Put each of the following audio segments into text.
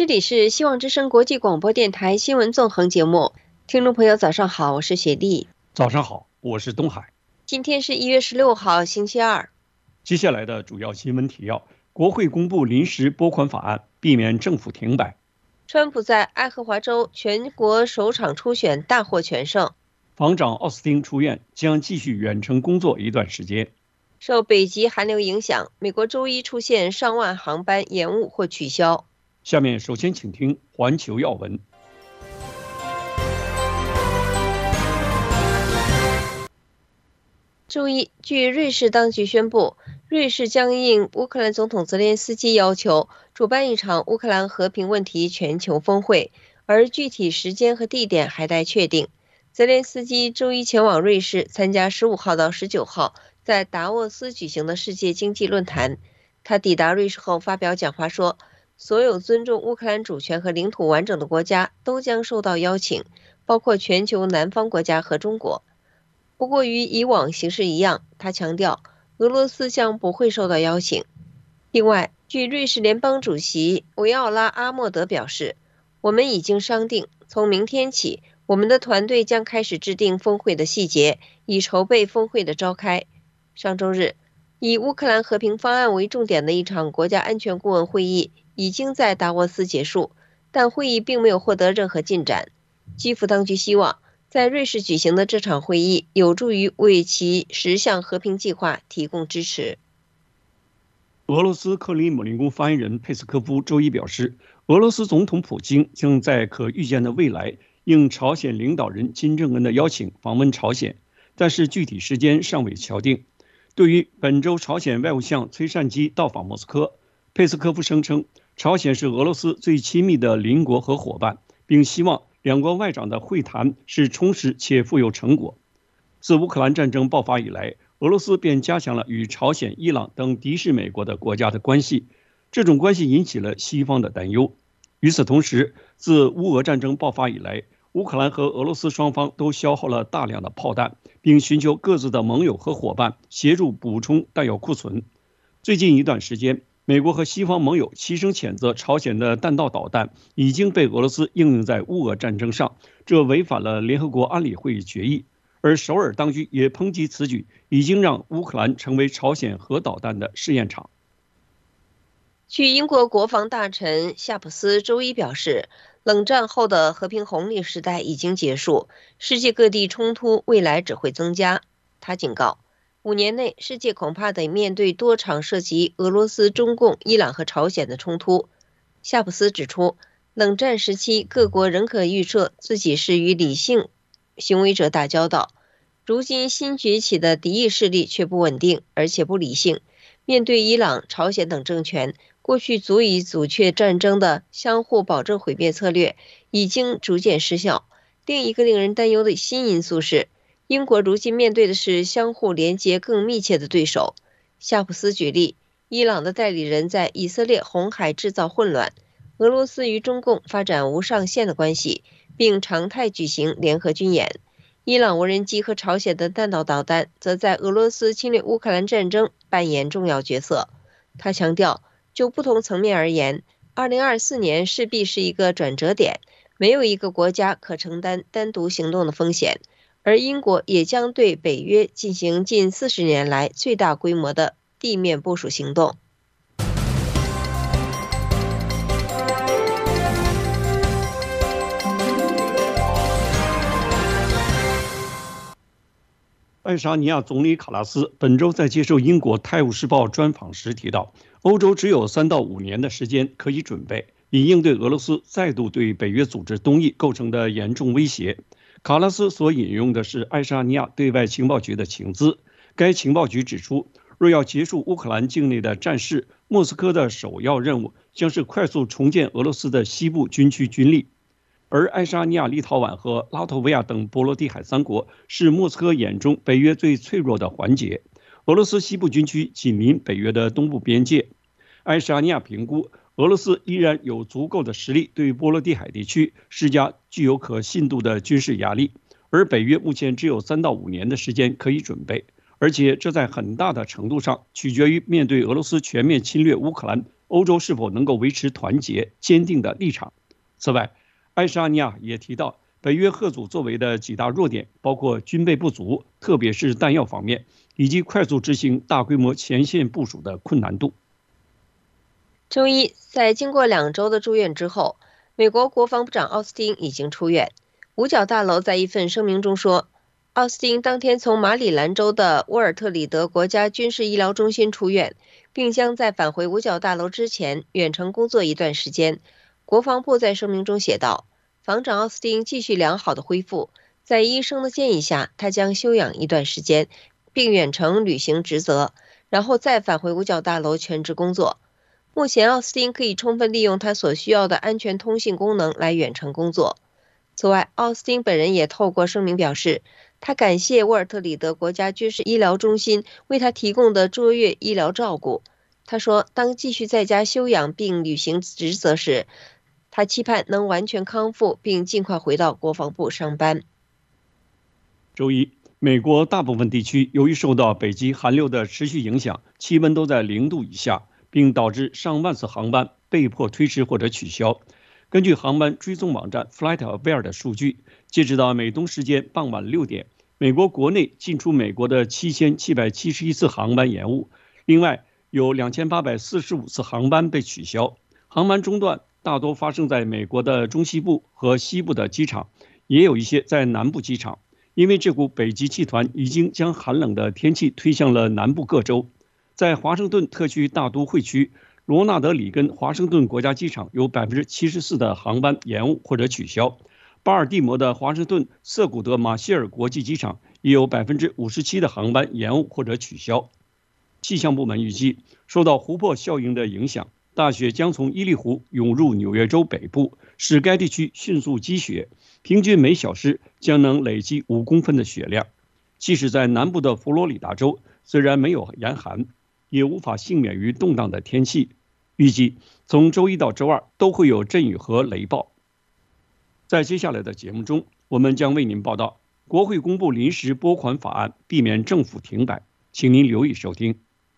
这里是希望之声国际广播电台新闻纵横节目，听众朋友早上好，我是雪莉。 早上好，我是东海。 今天是1月16号，星期二。 接下来的主要新闻提要：国会公布临时拨款法案，避免政府停摆。 川普在爱荷华州全国首场初选大获全胜。 防长奥斯汀出院，将继续远程工作一段时间。 受北极寒流影响，美国周一出现上万航班延误或取消。 下面首先请听环球要闻。 周一，据瑞士当局宣布，瑞士将应乌克兰总统泽连斯基要求，主办一场乌克兰和平问题全球峰会，而具体时间和地点还待确定。泽连斯基周一前往瑞士参加15号到19号在达沃斯举行的世界经济论坛。他抵达瑞士后发表讲话说，所有尊重乌克兰主权和领土完整的国家都将受到邀请，包括全球南方国家和中国。不过与以往形势一样，他强调俄罗斯将不会受到邀请。另外，据瑞士联邦主席维奥拉·阿莫德表示，我们已经商定，从明天起，我们的团队将开始制定峰会的细节，以筹备峰会的召开。上周日，以乌克兰和平方案为重点的一场国家安全顾问会议已经在达沃斯结束，但会议并没有获得任何进展。基辅当局希望在瑞士举行的这场会议有助于为其10项和平计划提供支持。 俄罗斯克里姆林宫发言人佩斯科夫周一表示，俄罗斯总统普京将在可预见的未来应朝鲜领导人金正恩的邀请访问朝鲜，但是具体时间尚未敲定。对于本周朝鲜外务相崔善基到访莫斯科，佩斯科夫声称，朝鲜是俄罗斯最亲密的邻国和伙伴，并希望两国外长的会谈是充实且富有成果。自乌克兰战争爆发以来，俄罗斯便加强了与朝鲜、伊朗等敌视美国的国家的关系，这种关系引起了西方的担忧。与此同时，自乌俄战争爆发以来，乌克兰和俄罗斯双方都消耗了大量的炮弹，并寻求各自的盟友和伙伴协助补充弹药库存。最近一段时间，美国和西方盟友齐声谴责朝鲜的弹道导弹已经被俄罗斯应用在乌俄战争上，这违反了联合国安理会决议。而首尔当局也抨击此举已经让乌克兰成为朝鲜核导弹的试验场。 据英国国防大臣夏普斯周一表示，冷战后的和平红利时代已经结束，世界各地冲突未来只会增加。他警告，5年内世界恐怕得面对多场涉及俄罗斯、中共、伊朗和朝鲜的冲突。夏普斯指出，冷战时期各国仍可预测自己是与理性行为者打交道，如今新崛起的敌意势力却不稳定，而且不理性。面对伊朗、朝鲜等政权，过去足以阻却战争的相互保证毁灭策略已经逐渐失效。另一个令人担忧的新因素是，英国如今面对的是相互连接更密切的对手。夏普斯举例，伊朗的代理人在以色列红海制造混乱，俄罗斯与中共发展无上限的关系，并常态举行联合军演。伊朗无人机和朝鲜的弹道导弹则在俄罗斯侵略乌克兰战争扮演重要角色。他强调，就不同层面而言，2024年势必是一个转折点，没有一个国家可承担单独行动的风险，而英国也将对北约进行近40年来最大规模的地面部署行动。 爱沙尼亚总理卡拉斯本周在接受英国《泰晤士报》专访时提到，欧洲只有3到5年的时间可以准备，以应对俄罗斯再度对北约组织东翼构成的严重威胁。卡拉斯所引用的是爱沙尼亚对外情报局的情资，该情报局指出，若要结束乌克兰境内的战事，莫斯科的首要任务将是快速重建俄罗斯的西部军区军力。而爱沙尼亚、立陶宛和拉脱维亚等波罗的海3国是莫斯科眼中北约最脆弱的环节。俄罗斯西部军区紧邻北约的东部边界。爱沙尼亚评估，俄罗斯依然有足够的实力对波罗的海地区施加具有可信度的军事压力，而北约目前只有3到5年的时间可以准备，而且这在很大的程度上取决于面对俄罗斯全面侵略乌克兰欧洲是否能够维持团结坚定的立场。此外，爱沙尼亚也提到，北约贺组作为的几大弱点包括军备不足，特别是弹药方面，以及快速执行大规模前线部署的困难度。 周一，在经过2周的住院之后，美国国防部长奥斯汀已经出院。五角大楼在一份声明中说，奥斯汀当天从马里兰州的沃尔特里德国家军事医疗中心出院，并将在返回五角大楼之前远程工作一段时间。国防部在声明中写道，防长奥斯汀继续良好的恢复，在医生的建议下，他将休养一段时间，并远程履行职责，然后再返回五角大楼全职工作。目前，奥斯汀可以充分利用他所需要的安全通信功能来远程工作。此外，奥斯汀本人也透过声明表示，他感谢沃尔特里德国家军事医疗中心为他提供的卓越医疗照顾。他说，当继续在家休养并履行职责时，他期盼能完全康复并尽快回到国防部上班。 周一，美国大部分地区由于受到北极寒流的持续影响，气温都在0度以下，并导致上万次航班被迫推迟或者取消。根据航班追踪网站 FlightAware 的数据，截止到美东时间傍晚6点，美国国内进出美国的7771次航班延误，另外有2845次航班被取消。航班中断大多发生在美国的中西部和西部的机场，也有一些在南部机场。因为这股北极气团已经将寒冷的天气推向了南部各州，在华盛顿特区大都会区，罗纳德里根华盛顿国家机场有74%的航班延误或者取消。巴尔的摩的华盛顿瑟古德马歇尔国际机场也有57%的航班延误或者取消。气象部门预计，受到湖泊效应的影响，大雪将从伊利湖涌入纽约州北部，使该地区迅速积雪，平均每小时将能累积5公分的雪量。即使在南部的佛罗里达州，虽然没有严寒，也无法幸免于动荡的天气。预计从周一到周二都会有阵雨和雷暴。在接下来的节目中，我们将为您报道国会公布临时拨款法案，避免政府停摆，请您留意收听。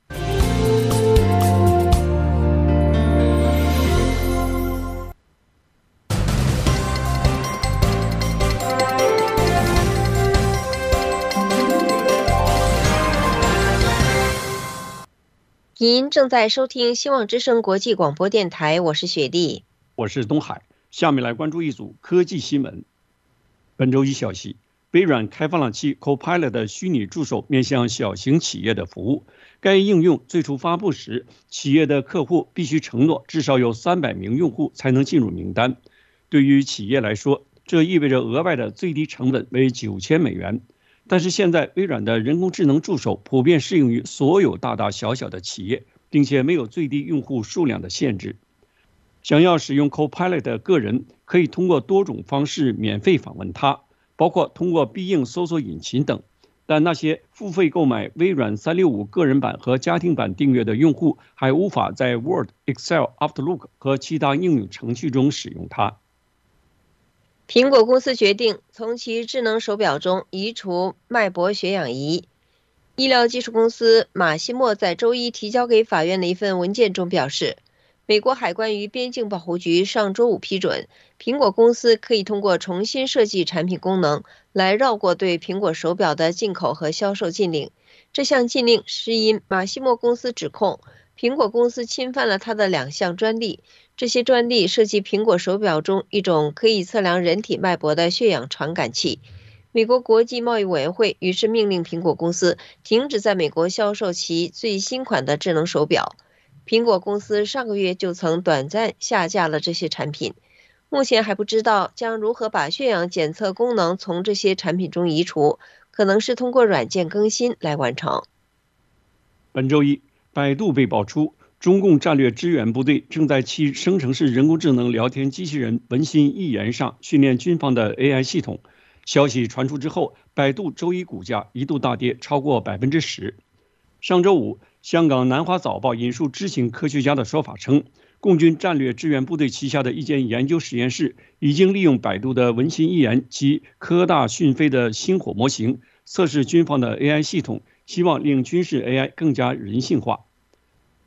您正在收听希望之声国际广播电台，我是雪莉， 我是东海。下面来关注一组科技新闻。本周一消息，微软开放了其 Copilot 的虚拟助手面向小型企业的服务。该应用最初发布时，企业的客户必须承诺至少有300名用户才能进入名单。对于企业来说，这意味着额外的最低成本为$9000。但是现在，微软的人工智能助手普遍适用于所有大大小小的企业，并且没有最低用户数量的限制。想要使用 Copilot 的个人可以通过多种方式免费访问它，包括通过必应搜索引擎等。但那些付费购买微软365个人版和家庭版订阅的用户还无法在 Word、Excel、Outlook 和其他应用程序中使用它。 苹果公司决定从其智能手表中移除脉搏血氧仪。医疗技术公司马西莫在周一提交给法院的一份文件中表示，美国海关与边境保护局上周五批准，苹果公司可以通过重新设计产品功能来绕过对苹果手表的进口和销售禁令。这项禁令是因马西莫公司指控苹果公司侵犯了他的2项专利，这些专利涉及苹果手表中一种可以测量人体脉搏的血氧传感器。美国国际贸易委员会于是命令苹果公司停止在美国销售其最新款的智能手表。苹果公司上个月就曾短暂下架了这些产品，目前还不知道将如何把血氧检测功能从这些产品中移除，可能是通过软件更新来完成。 本周一，百度被爆出中共战略支援部队正在其生成式人工智能聊天机器人文心一言上训练军方的 AI 系统。消息传出之后，百度周一股价一度大跌超过10%。上周五，香港南华早报引述知情科学家的说法称，共军战略支援部队旗下的一间研究实验室已经利用百度的文心一言及科大讯飞的星火模型测试军方的 AI 系统，希望令军事 AI 更加人性化。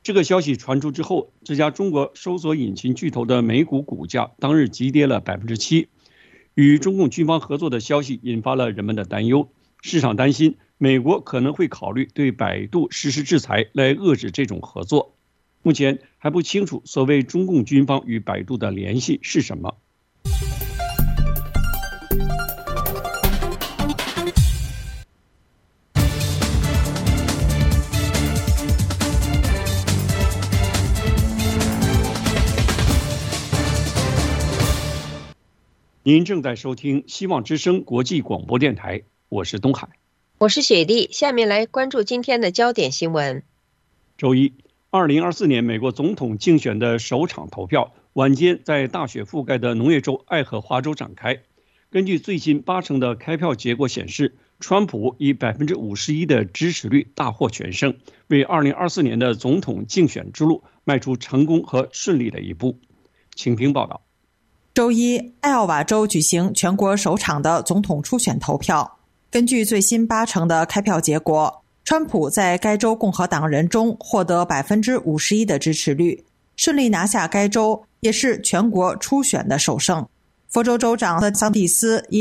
这个消息传出之后，这家中国搜索引擎巨头的美股股价当日急跌了7%。与中共军方合作的消息引发了人们的担忧，市场担心美国可能会考虑对百度实施制裁来遏制这种合作。目前还不清楚所谓中共军方与百度的联系是什么。您正在收听希望之声国际广播电台，我是东海， 我是雪莉。下面来关注今天的焦点新闻。 周一，2024年美国总统竞选的首场投票晚间在大雪覆盖的农业州爱荷华州展开。根据最新80%的开票结果显示，川普以51%的支持率大获全胜，为2024年的总统竞选之路迈出成功和顺利的一步。请听报道。 周一，艾奥瓦州举行全国首场的总统初选投票。根据最新80%的开票结果，川普在该州共和党人中获得51%的支持率，顺利拿下该州，也是全国初选的首胜。佛州州长德桑蒂斯以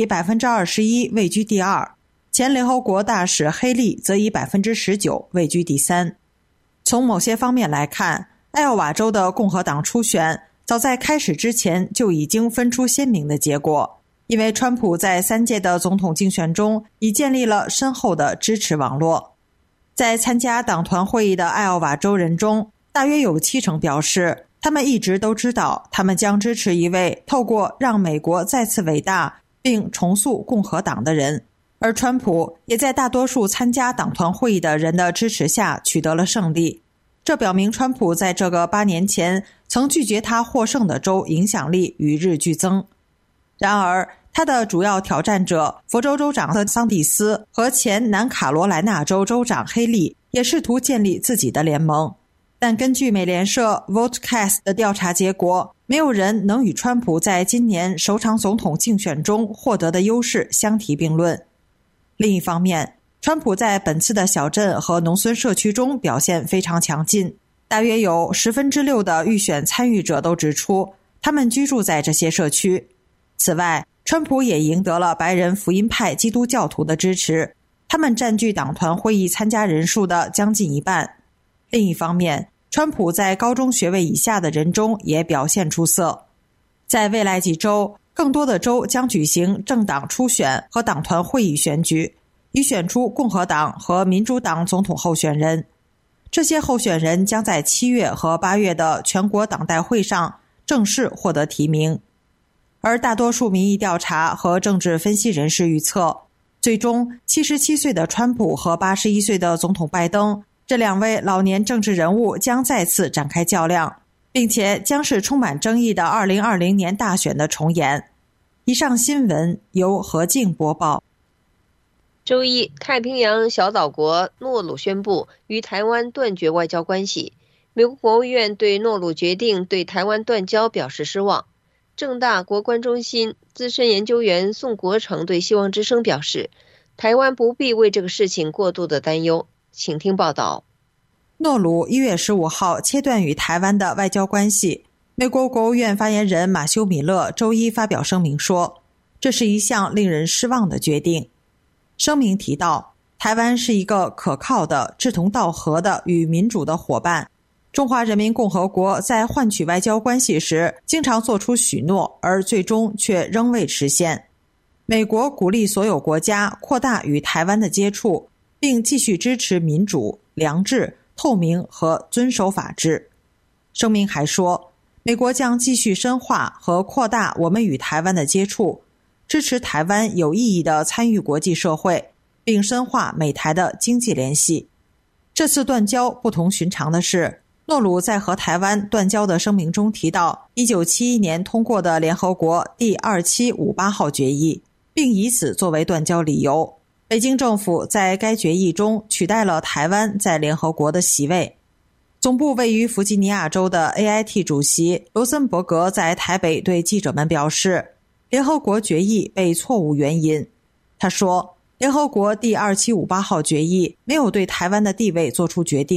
21%位居第二，前联合国大使黑利则以19%位居第三。从某些方面来看，艾奥瓦州的共和党初选早在开始之前就已经分出鲜明的结果，因为川普在3届的总统竞选中已建立了深厚的支持网络。在参加党团会议的艾奥瓦州人中，大约有70%表示他们一直都知道他们将支持一位透过让美国再次伟大并重塑共和党的人，而川普也在大多数参加党团会议的人的支持下取得了胜利。这表明川普在这个8年前曾拒绝他获胜的州影响力与日俱增。然而，他的主要挑战者佛州州长德桑蒂斯和前南卡罗来纳州州长黑利也试图建立自己的联盟，但根据美联社 Votecast 的调查结果，没有人能与川普在今年首场总统竞选中获得的优势相提并论。另一方面，川普在本次的小镇和农村社区中表现非常强劲，大约有6%的预选参与者都指出他们居住在这些社区。此外，川普也赢得了白人福音派基督教徒的支持，他们占据党团会议参加人数的将近一半。另一方面，川普在高中学位以下的人中也表现出色。在未来几周，更多的州将举行政党初选和党团会议选举，以选出共和党和民主党总统候选人。这些候选人将在7月和8月的全国党代会上正式获得提名。而大多数民意调查和政治分析人士预测，最终77岁的川普和81岁的总统拜登这2位老年政治人物将再次展开较量，并且将是充满争议的2020年大选的重演。以上新闻由何静播报。 周一，太平洋小岛国诺鲁宣布与台湾断绝外交关系。美国国务院对诺鲁决定对台湾断交表示失望。政大国关中心资深研究员宋国成对希望之声表示，台湾不必为这个事情过度的担忧。请听报道。 诺鲁1月15号切断与台湾的外交关系。美国国务院发言人马修·米勒周一发表声明说，这是一项令人失望的决定。声明提到，台湾是一个可靠的、志同道合的与民主的伙伴。中华人民共和国在换取外交关系时经常做出许诺，而最终却仍未实现。美国鼓励所有国家扩大与台湾的接触，并继续支持民主、良知、透明和遵守法治。声明还说，美国将继续深化和扩大我们与台湾的接触，支持台湾有意义地参与国际社会，并深化美台的经济联系。这次断交不同寻常的是，诺鲁在和台湾断交的声明中提到1971年通过的联合国第2758号决议，并以此作为断交理由。北京政府在该决议中取代了台湾在联合国的席位。总部位于弗吉尼亚州的 AIT 主席罗森伯格在台北对记者们表示，联合国决议被错误援引。他说，联合国第2758号决议没有对台湾的地位做出决定。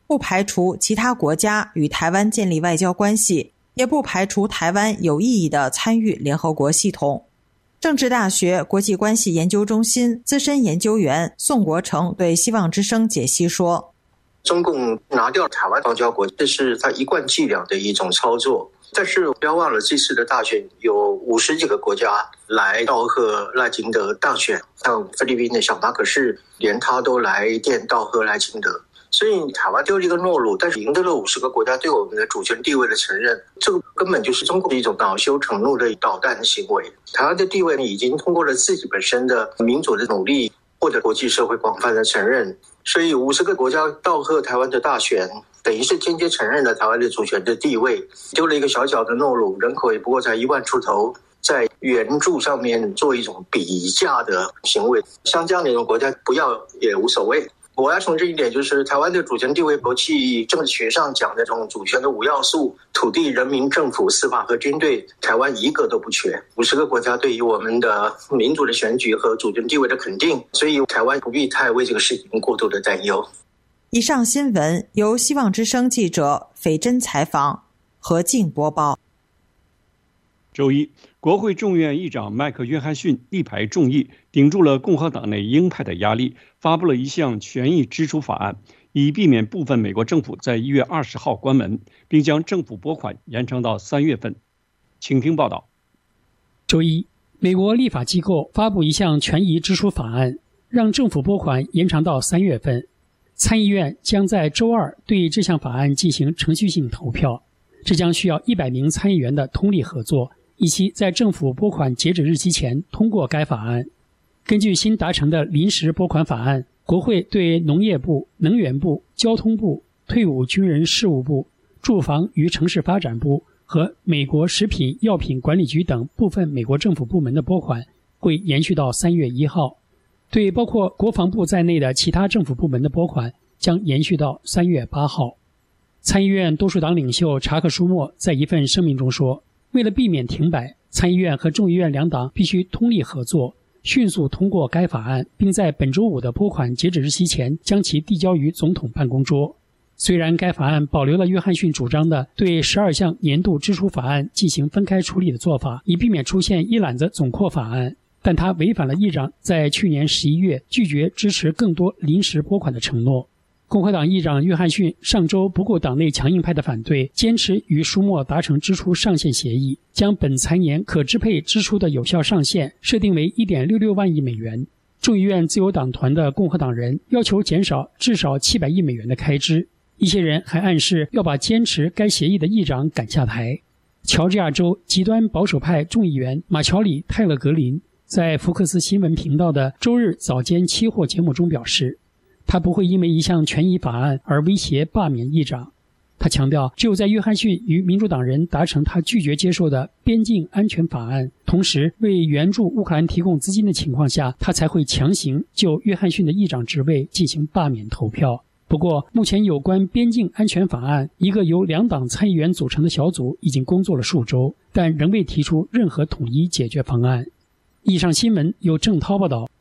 不排除其他国家与台湾建立外交关系，也不排除台湾有意义地参与联合国系统。政治大学国际关系研究中心资深研究员宋国成对希望之声解析说， 中共拿掉台湾邦交国，这是他一贯伎俩的一种操作。但是不要忘了，这次的大选有50几个国家来道贺赖清德当选，像菲律宾的小马可仕连他都来电道贺赖清德，所以台湾丢了一个诺鲁，但是赢得了50个国家对我们的主权地位的承认，这个根本就是中国的一种恼羞成怒的捣蛋行为。台湾的地位已经通过了自己本身的民主的努力，获得国际社会广泛的承认，所以50个国家道贺台湾的大选，等于是间接承认了台湾的主权的地位，丢了一个小小的诺鲁，人口也不过才1万出头，在援助上面做一种比价的行为，像这样的一种国家不要也无所谓。我要重申一点，就是台湾的主权地位，国际政治学上讲的这种主权的5要素：土地、人民、政府、司法和军队，台湾一个都不缺。50个国家对于我们的民主的选举和主权地位的肯定，所以台湾不必太为这个事情过度的担忧。 以上新闻由希望之声记者斐珍采访，何静播报。 周一，国会众院议长麦克约翰逊力排众议，顶住了共和党内鹰派的压力，发布了一项权益支出法案，以避免部分美国政府在1月20号关门，并将政府拨款延长到3月份。请听报道。 周一，美国立法机构发布一项权益支出法案，让政府拨款延长到3月份。参议院将在周二对这项法案进行程序性投票，这将需要100名参议员的通力合作，以期在政府拨款截止日期前通过该法案。根据新达成的临时拨款法案，国会对农业部、能源部、交通部、退伍军人事务部、住房与城市发展部和美国食品药品管理局等部分美国政府部门的拨款会延续到3月1号。对包括国防部在内的其他政府部门的拨款将延续到3月8号。参议院多数党领袖查克·舒默在一份声明中说，为了避免停摆，参议院和众议院两党必须通力合作，迅速通过该法案，并在本周五的拨款截止日期前将其递交于总统办公桌。虽然该法案保留了约翰逊主张的对12项年度支出法案进行分开处理的做法，以避免出现一揽子总括法案，但他违反了议长在去年11月拒绝支持更多临时拨款的承诺。共和党议长约翰逊上周不顾党内强硬派的反对，坚持与舒默达成支出上限协议，将本财年可支配支出的有效上限设定为 1.66 万亿美元。众议院自由党团的共和党人要求减少至少700亿美元的开支，一些人还暗示要把坚持该协议的议长赶下台。乔治亚州极端保守派众议员马乔里·泰勒格林在福克斯新闻频道的周日早间期货节目中表示，他不会因为一项权益法案而威胁罢免议长。他强调，只有在约翰逊与民主党人达成他拒绝接受的边境安全法案，同时为援助乌克兰提供资金的情况下，他才会强行就约翰逊的议长职位进行罢免投票。不过，目前有关边境安全法案，一个由两党参议员组成的小组已经工作了数周，但仍未提出任何统一解决方案。以上新闻由郑涛报道。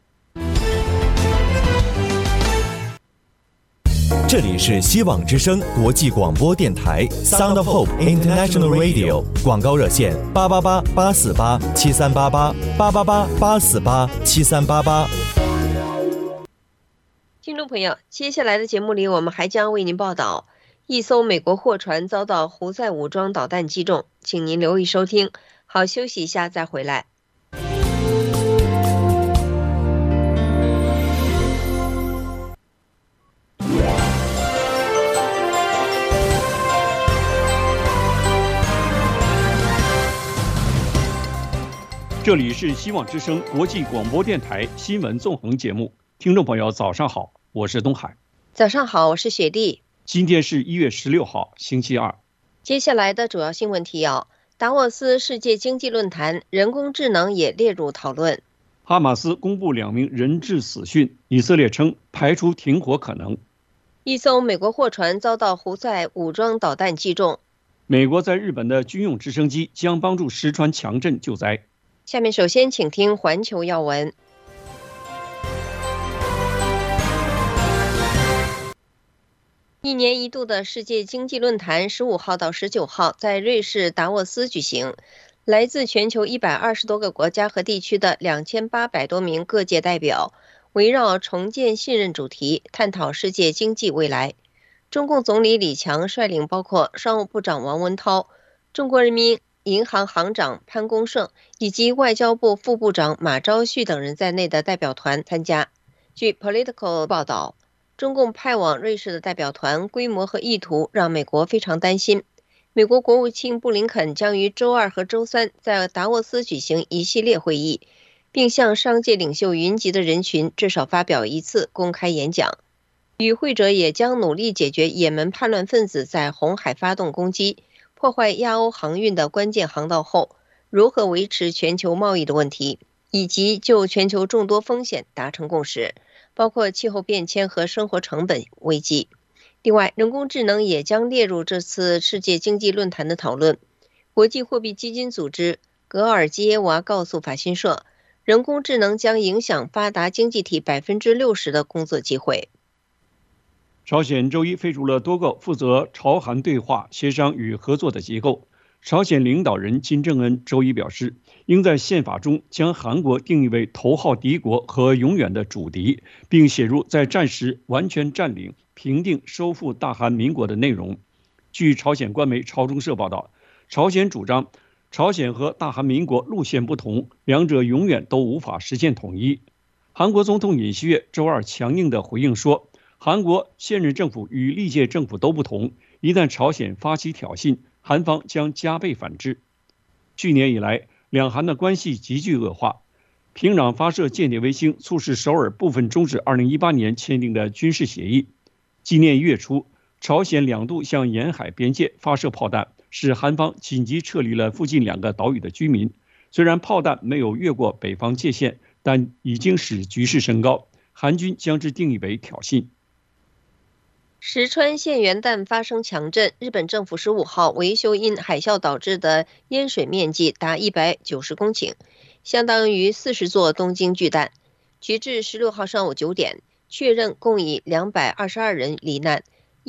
这里是希望之声国际广播电台 Sound of Hope International Radio， 广告热线888-848-7388，888-848-7388。 听众朋友，接下来的节目里，我们还将为您报道一艘美国货船遭到胡塞武装导弹击中，请您留意收听。好，休息一下再回来。 这里是希望之声国际广播电台新闻纵横节目，听众朋友早上好，我是东海。 早上好，我是雪莉。 今天是1月16号，星期二。 接下来的主要新闻提要：达沃斯世界经济论坛，人工智能也列入讨论。 哈马斯公布2名人质死讯，以色列称排除停火可能。 一艘美国货船遭到胡塞武装导弹击中。 美国在日本的军用直升机将帮助石川强震救灾。 下面首先请听环球要闻。 一年一度的世界经济论坛15号到19号在瑞士达沃斯举行，来自全球120多个国家和地区的2800多名各界代表，围绕重建信任主题，探讨世界经济未来。中共总理李强率领包括商务部长王文涛、中国人民银行行长潘功胜以及外交部副部长马朝旭等人在内的代表团参加。据 Politico 报道，中共派往瑞士的代表团规模和意图让美国非常担心。美国国务卿布林肯将于周2和周3在达沃斯举行一系列会议，并向商界领袖云集的人群至少发表一次公开演讲。与会者也将努力解决也门叛乱分子在红海发动攻击，破坏亚欧航运的关键航道后，如何维持全球贸易的问题，以及就全球众多风险达成共识，包括气候变迁和生活成本危机。另外，人工智能也将列入这次世界经济论坛的讨论。国际货币基金组织格尔基耶娃告诉法新社，人工智能将影响发达经济体60%的工作机会。 朝鲜周一废除了多个负责朝韩对话、协商与合作的机构。朝鲜领导人金正恩周一表示，应在宪法中将韩国定义为头号敌国和永远的主敌，并写入在战时完全占领、平定、收复大韩民国的内容。据朝鲜官媒朝中社报道，朝鲜主张朝鲜和大韩民国路线不同，两者永远都无法实现统一。韩国总统尹锡悦周二强硬地回应说，韩国现任政府与历届政府都不同，一旦朝鲜发起挑衅，韩方将加倍反制。去年以来，两韩的关系急剧恶化。平壤发射间谍卫星，促使首尔部分终止2018年签订的军事协议。今年1月初，朝鲜2度向沿海边界发射炮弹，使韩方紧急撤离了附近2个岛屿的居民。虽然炮弹没有越过北方界限，但已经使局势升高，韩军将之定义为挑衅。 石川县元旦发生强震，日本政府15号维修因海啸导致的淹水面积达190公顷，相当于40座东京巨蛋。截至16号上午9点，确认共以222人罹难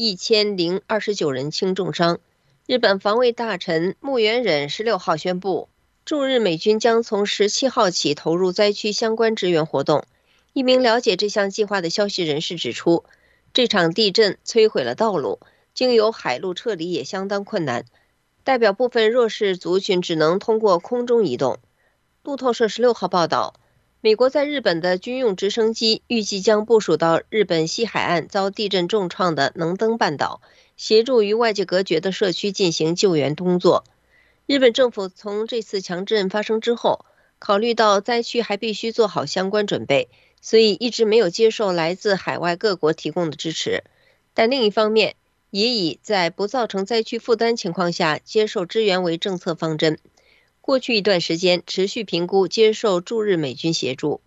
，1029人轻重伤。日本防卫大臣木原忍16号宣布，驻日美军将从17号起投入灾区相关支援活动。一名了解这项计划的消息人士指出，这场地震摧毁了道路，经由海路撤离也相当困难，代表部分弱势族群只能通过空中移动。路透社16号报道，美国在日本的军用直升机预计将部署到日本西海岸遭地震重创的能登半岛，协助与外界隔绝的社区进行救援工作。日本政府从这次强震发生之后，考虑到灾区还必须做好相关准备，所以一直没有接受来自海外各国提供的支持，但另一方面也以在不造成灾区负担情况下接受支援为政策方针。过去一段时间持续评估接受驻日美军协助。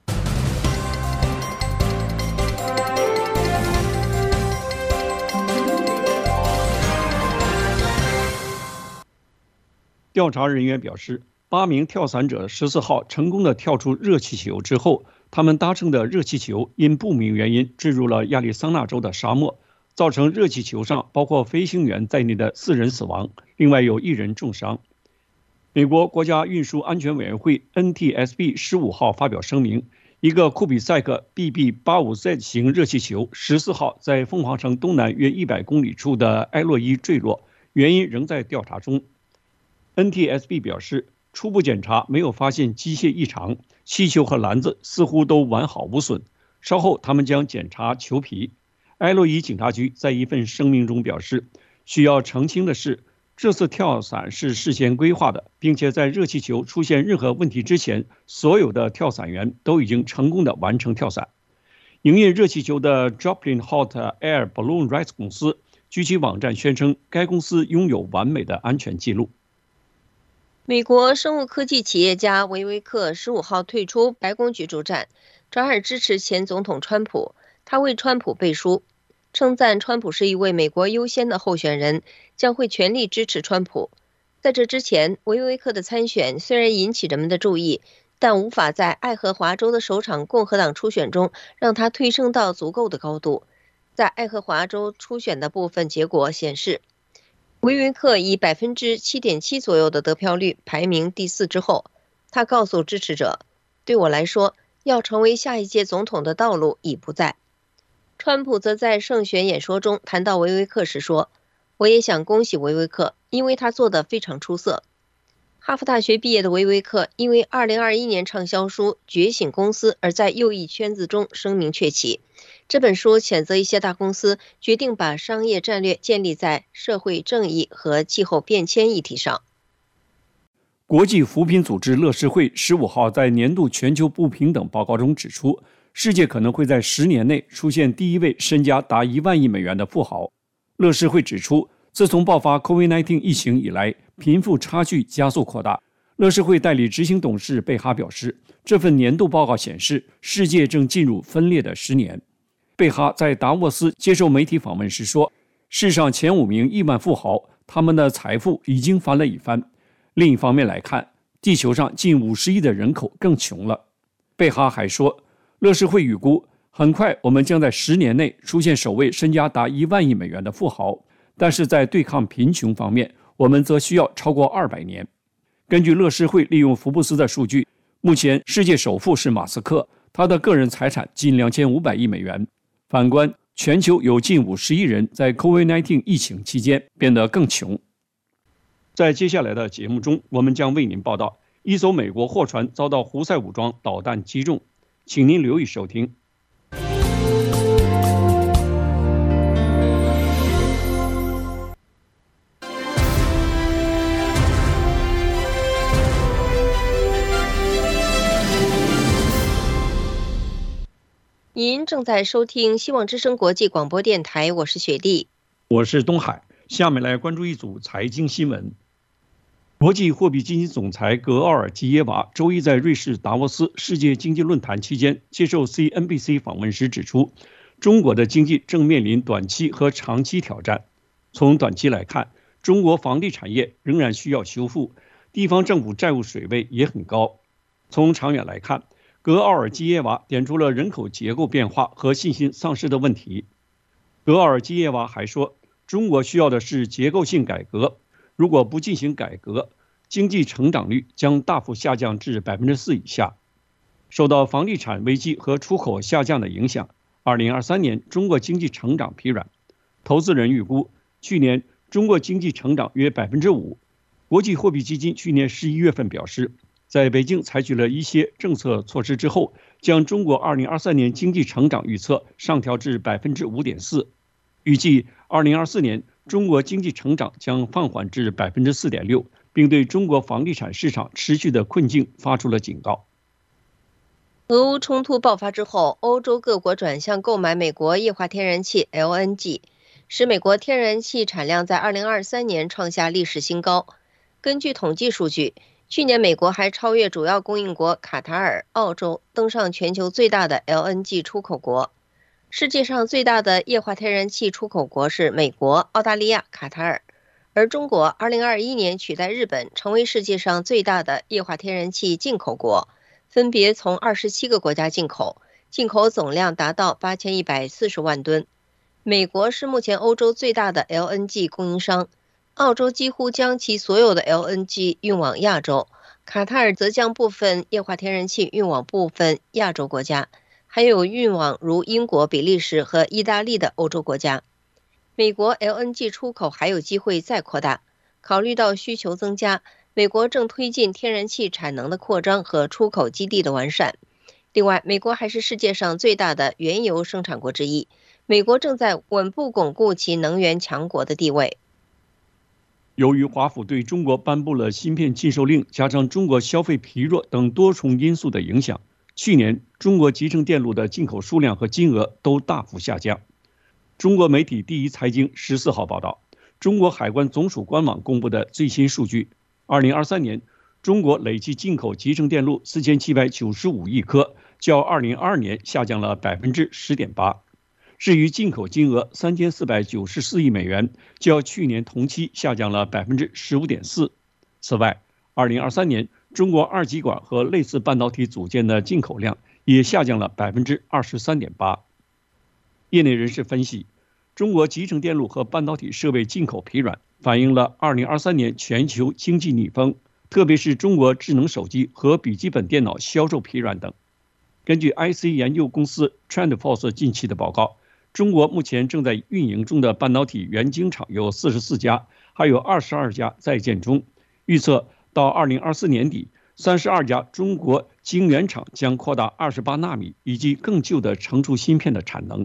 调查人员表示，8名跳伞者14号成功地跳出热气球之后，他们搭乘的热气球因不明原因坠入了亚利桑那州的沙漠，造成热气球上包括飞行员在内的4人死亡，另外有1人重伤。美国国家运输安全委员会 NTSB 15号发表声明，一个库比塞克 BB85Z 型热气球14号在凤凰城东南约100公里处的埃洛伊坠落，原因仍在调查中。NTSB 表示，初步检查没有发现机械异常，气球和篮子似乎都完好无损。稍后他们将检查球皮。埃洛伊警察局在一份声明中表示，需要澄清的是，这次跳伞是事先规划的，并且在热气球出现任何问题之前，所有的跳伞员都已经成功地完成跳伞。营运热气球的 Joplin Hot Air Balloon Rights 公司据其网站宣称，该公司拥有完美的安全记录。 美国生物科技企业家维维克15号退出白宫角逐战，转而支持前总统川普。他为川普背书，称赞川普是一位美国优先的候选人，将会全力支持川普。在这之前，维维克的参选虽然引起人们的注意，但无法在爱荷华州的首场共和党初选中让他推升到足够的高度。 在爱荷华州初选的部分结果显示，维维克以7.7%左右的得票率排名第4之后，他告诉支持者，对我来说，要成为下一届总统的道路已不在。川普则在胜选演说中谈到维维克时说，我也想恭喜维维克，因为他做得非常出色。哈佛大学毕业的维维克因为2021年畅销书《觉醒公司》而在右翼圈子中声名鹊起。这本书谴责一些大公司决定把商业战略建立在社会正义和气候变迁议题上。 国际扶贫组织乐施会15号在年度全球不平等报告中指出，世界可能会在10年内出现第一位身家达1万亿美元的富豪。乐施会指出，自从爆发 COVID-19 疫情以来，贫富差距加速扩大。乐施会代理执行董事贝哈表示，这份年度报告显示，世界正进入分裂的10年。贝哈在达沃斯接受媒体访问时说，世上前5名亿万富豪，他们的财富已经翻了一番。另一方面来看，地球上近50亿的人口更穷了。贝哈还说，乐施会预估，很快我们将在10年内出现首位身家达1万亿美元的富豪，但是在对抗贫穷方面，我们则需要超过200年。根据乐施会利用福布斯的数据，目前世界首富是马斯克，他的个人财产近2500亿美元。反观全球有近50亿人在 COVID-19 疫情期间变得更穷。在接下来的节目中，我们将为您报道一艘美国货船遭到胡塞武装导弹击中，请您留意收听。 您正在收听希望之声国际广播电台，我是雪莉， 我是东海。下面来关注一组财经新闻。国际货币基金总裁格奥尔基耶娃周一在瑞士达沃斯世界经济论坛期间接受 CNBC 访问时指出，中国的经济正面临短期和长期挑战。从短期来看，中国房地产业仍然需要修复，地方政府债务水位也很高。从长远来看，格奥尔基耶娃点出了人口结构变化和信心丧失的问题。格奥尔基耶娃还说，中国需要的是结构性改革，如果不进行改革，经济成长率将大幅下降至4%以下。受到房地产危机和出口下降的影响，2023年中国经济成长疲软。投资人预估，去年中国经济成长约5%。国际货币基金去年11月份表示，在北京采取了一些政策措施之后，将中国2023年经济成长预测上调至5.4%，预计2024年中国经济成长将放缓至4.6%，并对中国房地产市场持续的困境发出了警告。 俄乌冲突爆发之后，欧洲各国转向购买美国液化天然气 LNG， 使美国天然气产量在2023年创下历史新高。根据统计数据，去年美国还超越主要供应国卡塔尔、澳洲，登上全球最大的 LNG 出口国。世界上最大的液化天然气出口国是美国、澳大利亚、卡塔尔，而中国2021年取代日本成为世界上最大的液化天然气进口国，分别从27个国家进口，进口总量达到8140万吨。美国是目前欧洲最大的 LNG 供应商，澳洲几乎将其所有的 LNG 运往亚洲，卡塔尔则将部分液化天然气运往部分亚洲国家，还有运往如英国、比利时和意大利的欧洲国家。美国 LNG 出口还有机会再扩大，考虑到需求增加，美国正推进天然气产能的扩张和出口基地的完善。另外，美国还是世界上最大的原油生产国之一，美国正在稳步巩固其能源强国的地位。 由于华府对中国颁布了芯片禁售令，加上中国消费疲弱等多重因素的影响，去年中国集成电路的进口数量和金额都大幅下降。中国媒体第一财经14号报道，中国海关总署官网公布的最新数据，2023年中国累计进口集成电路4795亿颗，较2022年下降了10.8%。至于进口金额3494亿美元，较去年同期下降了15.4%。此外，2023年中国二极管和类似半导体组件的进口量也下降了23.8%。 业内人士分析，中国集成电路和半导体设备进口疲软，反映了2023年全球经济逆风，特别是中国智能手机和笔记本电脑销售疲软等。根据 IC 研究公司 TrendForce 近期的报告，中国目前正在运营中的半导体元晶厂有44家，还有22家在建中。预测到2024年底，32家中国晶圆厂将扩大28纳米以及更旧的成熟芯片的产能。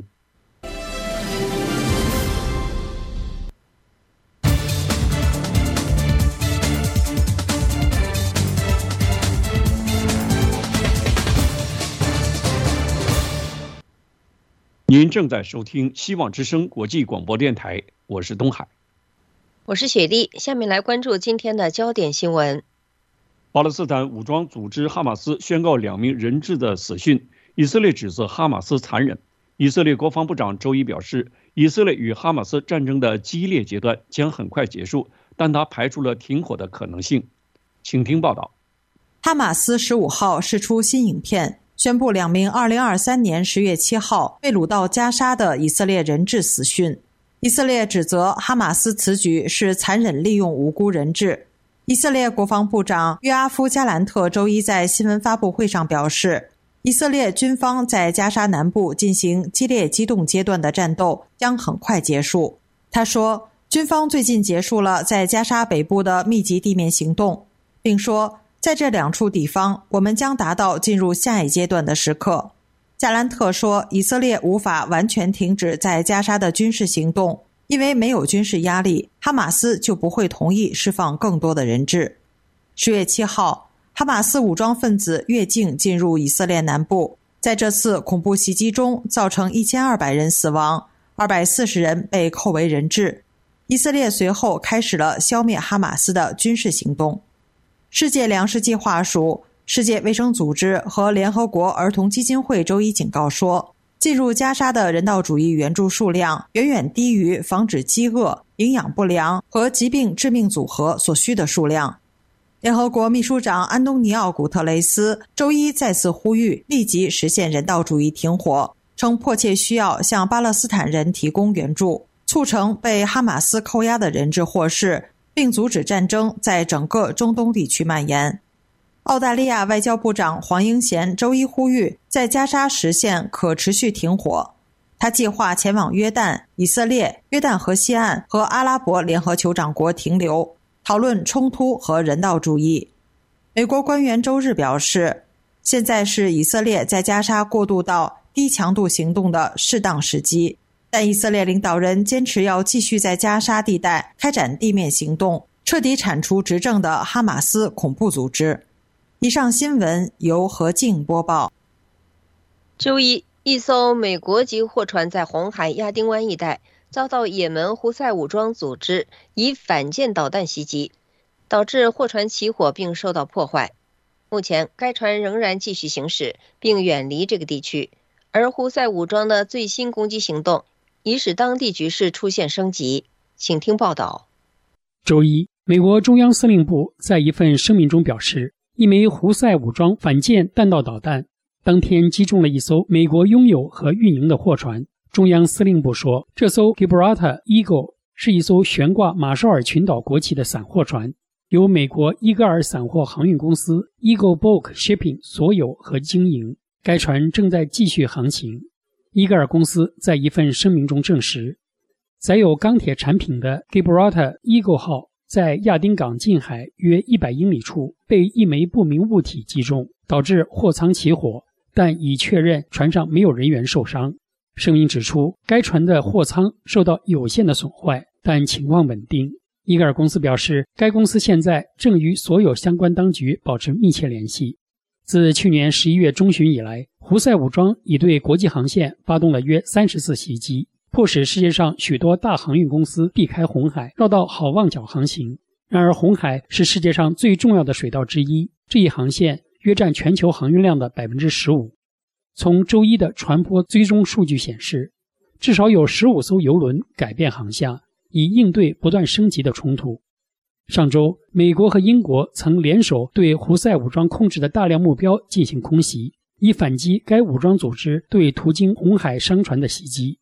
您正在收听希望之声国际广播电台，我是东海， 我是雪莉。下面来关注今天的焦点新闻。 巴勒斯坦武装组织哈马斯宣告2名人质的死讯，以色列指责哈马斯残忍。以色列国防部长周一表示，以色列与哈马斯战争的激烈阶段将很快结束，但他排除了停火的可能性。请听报道。 哈马斯15号释出新影片，宣布2名2023年10月7号被掳到加沙的以色列人质死讯。以色列指责哈马斯此举是残忍利用无辜人质。以色列国防部长约阿夫·加兰特周一在新闻发布会上表示，以色列军方在加沙南部进行激烈机动阶段的战斗将很快结束。他说，军方最近结束了在加沙北部的密集地面行动，并说，在这2处地方，我们将达到进入下一阶段的时刻。加兰特说，以色列无法完全停止在加沙的军事行动，因为没有军事压力，哈马斯就不会同意释放更多的人质。10月7号，哈马斯武装分子越境进入以色列南部，在这次恐怖袭击中造成1200人死亡，240人被扣为人质。以色列随后开始了消灭哈马斯的军事行动。世界粮食计划署、世界卫生组织和联合国儿童基金会周一警告说，进入加沙的人道主义援助数量远远低于防止饥饿、营养不良和疾病致命组合所需的数量。联合国秘书长安东尼奥·古特雷斯周一再次呼吁立即实现人道主义停火，称迫切需要向巴勒斯坦人提供援助，促成被哈马斯扣押的人质获释，并阻止战争在整个中东地区蔓延。澳大利亚外交部长黄英贤周一呼吁在加沙实现可持续停火。他计划前往约旦、以色列、约旦河西岸和阿拉伯联合酋长国停留，讨论冲突和人道主义。美国官员周日表示，现在是以色列在加沙过渡到低强度行动的适当时机，但以色列领导人坚持要继续在加沙地带开展地面行动，彻底铲除执政的哈马斯恐怖组织。以上新闻由何静播报。 周一，一艘美国籍货船在红海亚丁湾一带遭到也门胡塞武装组织以反舰导弹袭击，导致货船起火并受到破坏。目前该船仍然继续行驶并远离这个地区，而胡塞武装的最新攻击行动已使当地局势出现升级。请听报道。 周一，美国中央司令部在一份声明中表示，一枚胡塞武装反舰弹道导弹当天击中了一艘美国拥有和运营的货船。中央司令部说，这艘 Gibraltar Eagle 是一艘悬挂马绍尔群岛国旗的散货船，由美国伊戈尔散货航运公司 Eagle Bulk Shipping 所有和经营。该船正在继续航行。伊戈尔公司在一份声明中证实，载有钢铁产品的 Gibraltar Eagle 号在亚丁港近海约100英里处被一枚不明物体击中，导致货舱起火，但已确认船上没有人员受伤。声明指出，该船的货舱受到有限的损坏，但情况稳定。伊戈尔公司表示，该公司现在正与所有相关当局保持密切联系。自去年11月中旬以来，胡塞武装已对国际航线发动了约30次袭击，迫使世界上许多大航运公司避开红海，绕到好望角航行。然而，红海是世界上最重要的水道之一，这一航线约占全球航运量的 15%。从周一的船舶追踪数据显示，至少有15艘邮轮改变航向，以应对不断升级的冲突。上周，美国和英国曾联手对胡塞武装控制的大量目标进行空袭，以反击该武装组织对途经红海商船的袭击。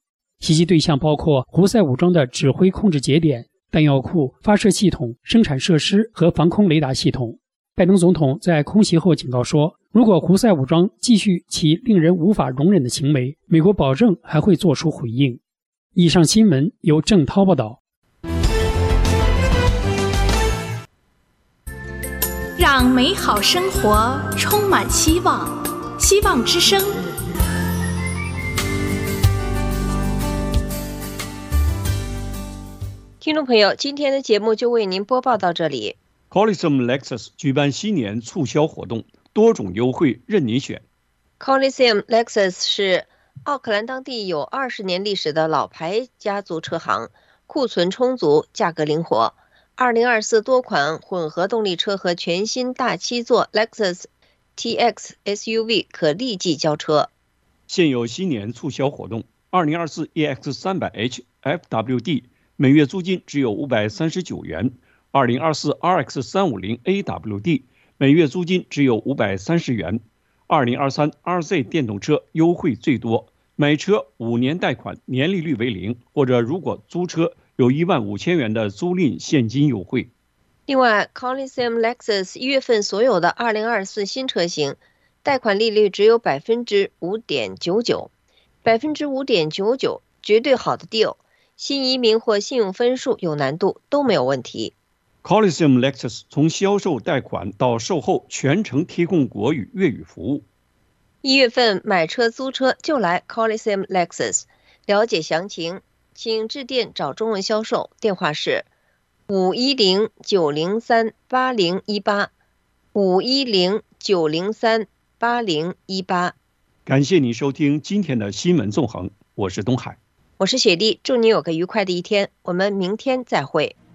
袭击对象包括胡塞武装的指挥控制节点、弹药库、发射系统、生产设施和防空雷达系统。拜登总统在空袭后警告说，如果胡塞武装继续其令人无法容忍的行为，美国保证还会做出回应。以上新闻由郑涛报道。 让美好生活充满希望，希望之声。 听众朋友，今天的节目就为您播报到这里。 Coliseum Lexus 举办新年促销活动，多种优惠任您选。 Coliseum Lexus 是奥克兰当地有20年历史的老牌家族车行，库存充足，价格灵活。2024多款混合动力车和全新大7座 Lexus TX SUV 可立即交车。 现有新年促销活动，2024 EX300H FWD 每月租金只有539元，2024 RX350 AWD 每月租金只有530元，2023 RZ 电动车优惠最多，买车5年贷款，年利率为0，或者如果租车有15000元的租赁现金优惠。 另外 Coliseum Lexus 1月份所有的2024新车型贷款利率只有 5.99%， 5.99%绝对好的 deal， 新移民或信用分数有难度都没有问题。 Coliseum Lexus 从销售贷款到售后全程提供国语、粤语服务。 1月份买车租车就来 Coliseum Lexus， 了解详情请致电找中文销售，电话是510-903-8018 510-903-8018。 感谢你收听今天的新闻纵横，我是东海， 我是雪莉，祝你有个愉快的一天，我们明天再会。